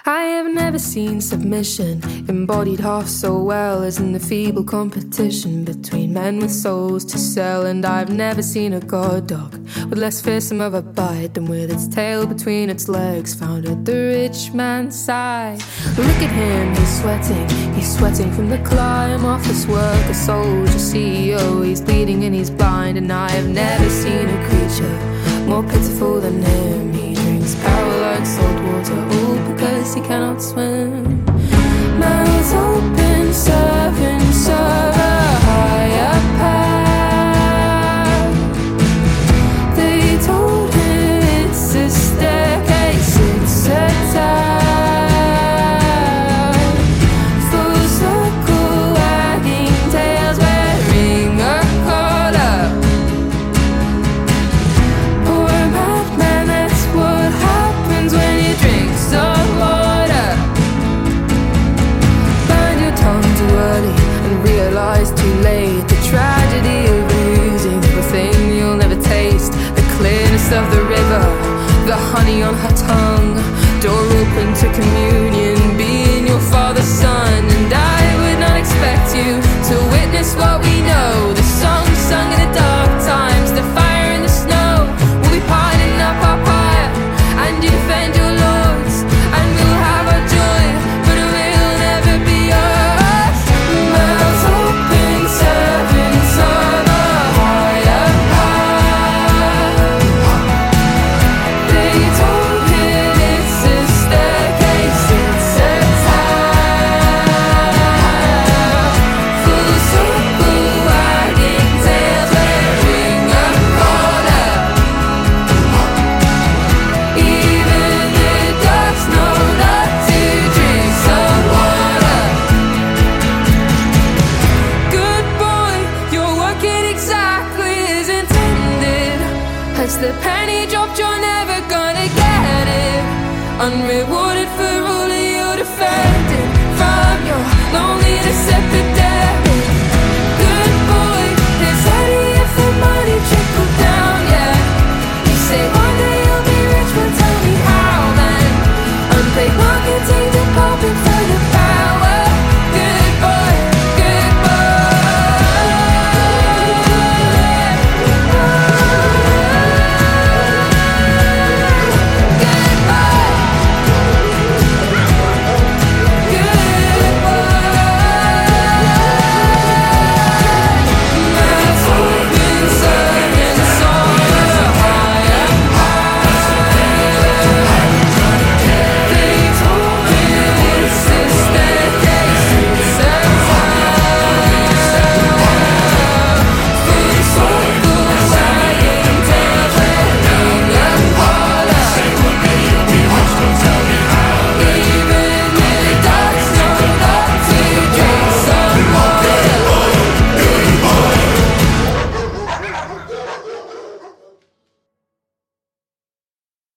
I have never seen submission embodied half so well as in the feeble competition between men with souls to sell. And I've never seen a god dog with less fearsome of a bite than with its tail between its legs found at the rich man's side. Look at him, he's sweating from the climb, office work, a soldier, CEO. He's bleeding and he's blind, and I have never seen a creature more pitiful than him. He drinks power like salt water, all because he cannot swim. Mouths open, serving, serve a higher power. They told him it's a staircase, it's a tower. Full circle, wagging tails, wearing a collar. Poor madman, that's what happens when you drink some water. Burn your tongue too early and realize too late the tragedy of losing the thing you'll never taste. The clearness of the river, the honey on her tongue, door open to communion, being your father's son. And I would not expect you to witness what we know. The song sung in the dark times, the fire and the snow. We'll be piling up our fire and defend your lords, and we'll have our joy, but it will never be yours. Mouths open, serving, serve a higher power. They told him it's a staircase, it's a tower. Full circle, wagging tails, wearing a collar. Even the ducks know not to drink some water. Good boy, you're working exactly as intended. Has the penny dropped? You're never gonna get it. Unrewarded for all of your defense.